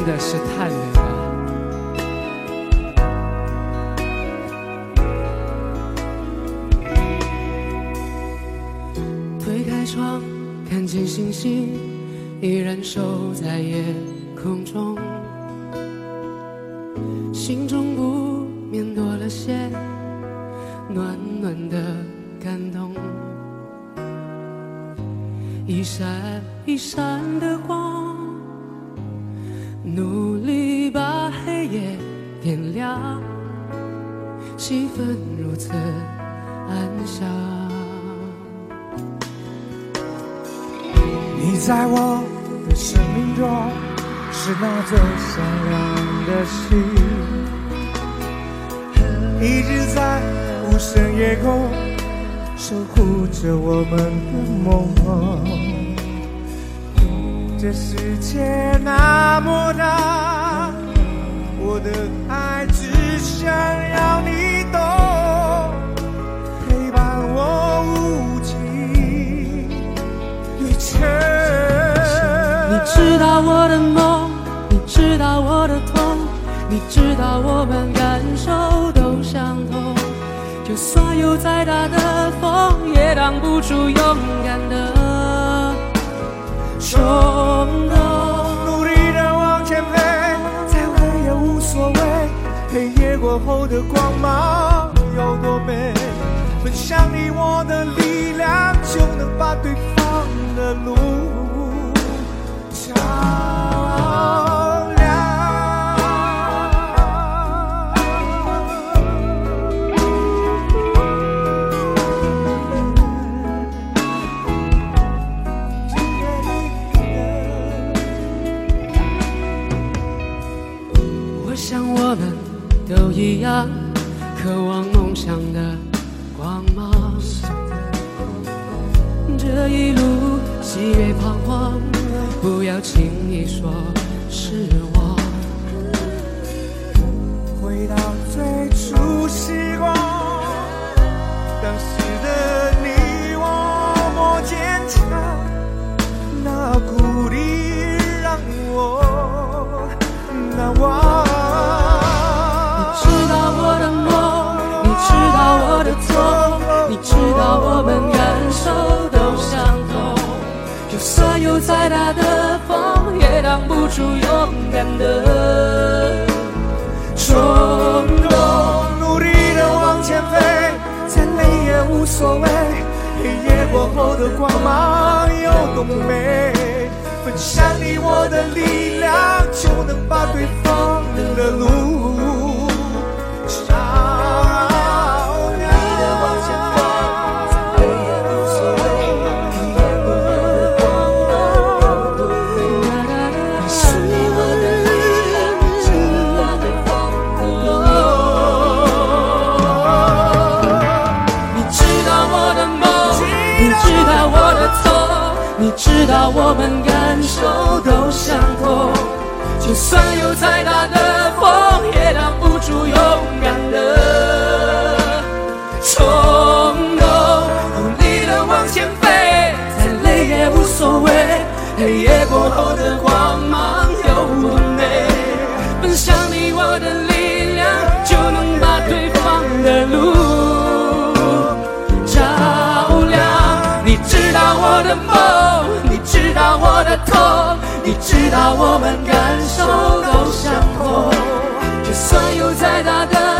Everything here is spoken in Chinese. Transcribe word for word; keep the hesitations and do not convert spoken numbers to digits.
的是太美了。推开窗，看见星星依然守在夜空中，心中不免多了些暖暖的感动。一闪一闪的光，努力把黑夜点亮，气氛如此安详。 你在我的生命中是那最闪亮的星，一直在无声夜空守护着我们的梦。这世界那么大，我的爱只想要你懂，陪伴我无尽旅程。 你知道我的梦，你知道我的痛，你知道我们感受都相同。就算有再大的风，也挡不住勇敢的冲动。 努力的往前飞，再累也无所谓。黑夜过后的光芒有多美？分享你我的力量，就能把对方的路照亮。 我想我们都一样，渴望梦想的光芒。这一路喜悦彷徨，不要轻易说是我。 回到最初时光，当时的你我多坚强，那鼓励让我难忘。 你知道我的梦，你知道我的痛，你知道我们感受都相同。就算有再大的风，也挡不住勇敢的冲动。 努力的往前飞，再累也无所谓。黑夜过后的光芒有多美？分享你我的力量，就能把对方的路照亮。努力的往前飞，再累也无所谓。黑夜过后的光芒有多美？分享你我的力量，就能把对方的路。 你知道我的梦，你知道我的痛，你知道我们感受都相同。就算有再大的风，也挡不住勇敢的冲动。努力的往前飞，再累也无所谓。黑夜过后的光芒有多美？分享你我的力量，就能把对方的路照亮。你知道我的梦，你知道我的痛，你知道我们感受都相同。就算有再大的